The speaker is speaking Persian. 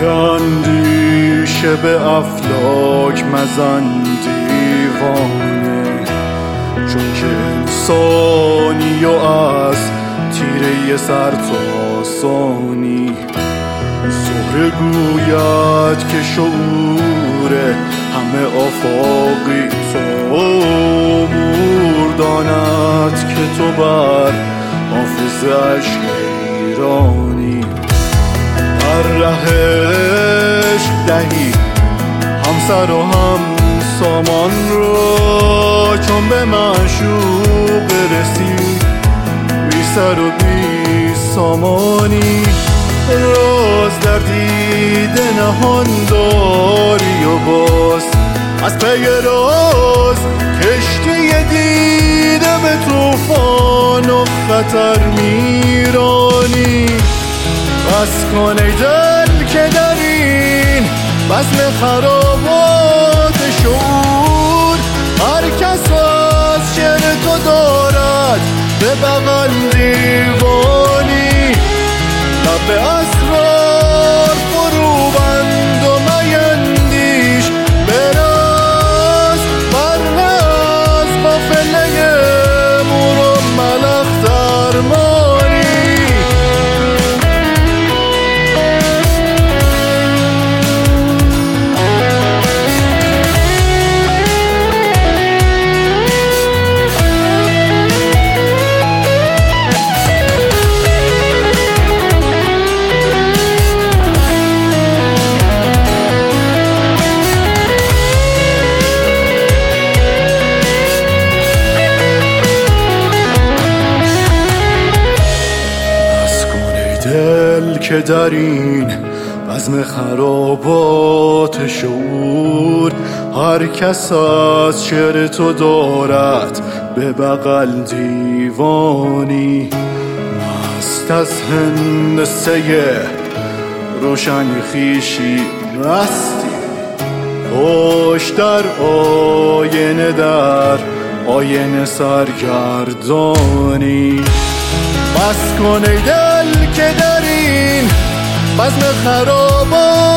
اندیشه به افلاک مزن دیوانه، چون که انسانی و از تیره سر تا ثانی. زهره گوید که شعور همه آفاقی تو، داند که تو بر حافظش حیرانی. در ره عشق دهی همسر و هم سامان را، چون به معشوق رسی بی سر و بی سامانی. راز در دیده نهان داری و باز از پی راز کشتی دیده به طوفان و خطر میرانی. بس کن ای دل که در این بزم خرابات شعور، هر کس از شعر تو دارد به بغل دیوانی. لب به اسرار فرو بند و میندیش، براز ورنه از قافله مور و ملخ درمانی. دل که در این بزم خرابات شعور، هر کس از شعر تو دارد به بغل دیوانی. مست از هندسه روشن خویشی رستی، پشت در آینه در آینه سرگردانی. بس کن ای دل که در این بزم خرابات